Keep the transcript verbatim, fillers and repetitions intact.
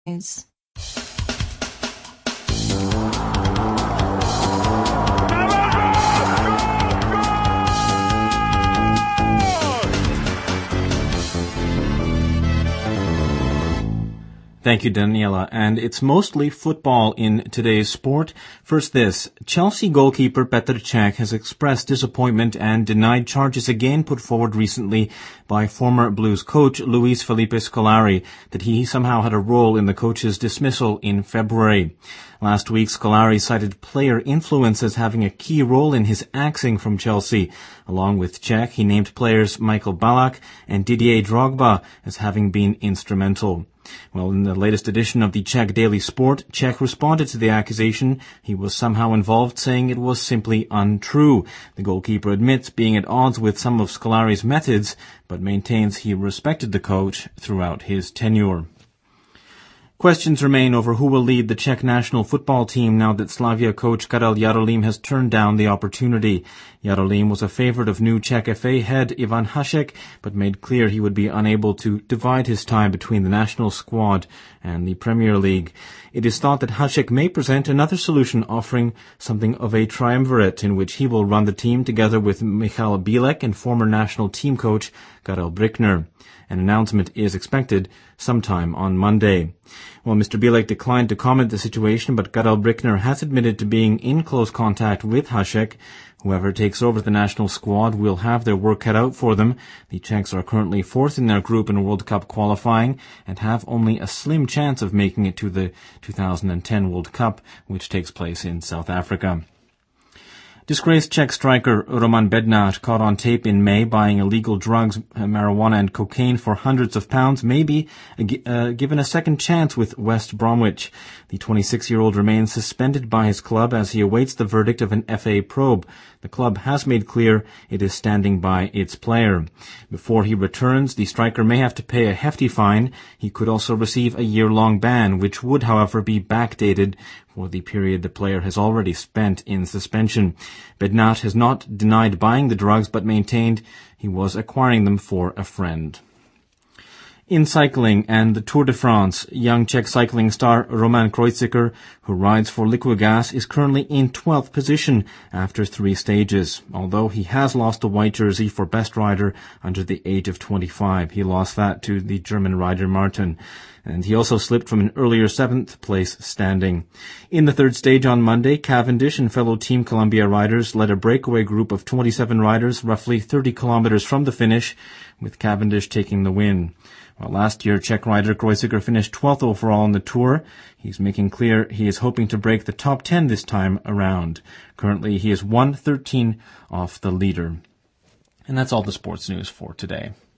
News. Thank you, Daniela. And it's mostly football in today's sport. First this, Chelsea goalkeeper Petr Cech has expressed disappointment and denied charges again put forward recently by former Blues coach Luis Felipe Scolari that he somehow had a role in the coach's dismissal in February. Last week, Scolari cited player influence as having a key role in his axing from Chelsea. Along with Cech, he named players Michael Ballack and Didier Drogba as having been instrumental. Well, in the latest edition of the Czech Daily Sport, Cech responded to the accusation he was somehow involved, saying it was simply untrue. The goalkeeper admits being at odds with some of Scolari's methods, but maintains he respected the coach throughout his tenure. Questions remain over who will lead the Czech national football team now that Slavia coach Karel Jarolím has turned down the opportunity. Jarolím was a favorite of new Czech F A head Ivan Hašek, but made clear he would be unable to divide his time between the national squad and the Premier League. It is thought that Hašek may present another solution offering something of a triumvirate in which he will run the team together with Michal Bílek and former national team coach Karel Brickner. An announcement is expected sometime on Monday. Well, Mister Bílek declined to comment the situation, but Karel Brickner has admitted to being in close contact with Hašek. Whoever takes over the national squad will have their work cut out for them. The Czechs are currently fourth in their group in World Cup qualifying and have only a slim chance of making it to the two thousand ten World Cup, which takes place in South Africa. Disgraced Czech striker Roman Bednář, caught on tape in May buying illegal drugs, marijuana and cocaine for hundreds of pounds, may be uh, given a second chance with West Bromwich. The twenty-six-year-old remains suspended by his club as he awaits the verdict of an F A probe. The club has made clear it is standing by its player. Before he returns, the striker may have to pay a hefty fine. He could also receive a year-long ban, which would, however, be backdated for the period the player has already spent in suspension. Bednář has not denied buying the drugs, but maintained he was acquiring them for a friend. In cycling and the Tour de France, young Czech cycling star Roman Kreuziger, who rides for Liquigas, is currently in twelfth position after three stages. Although he has lost the white jersey for best rider under the age of twenty-five. He lost that to the German rider Martin. And he also slipped from an earlier seventh place standing. In the third stage on Monday, Cavendish and fellow Team Columbia riders led a breakaway group of twenty-seven riders roughly thirty kilometers from the finish, with Cavendish taking the win. Well, last year, Czech rider Kreuziger finished twelfth overall in the Tour. He's making clear he is hoping to break the top ten this time around. Currently, he is one thirteen off the leader. And that's all the sports news for today.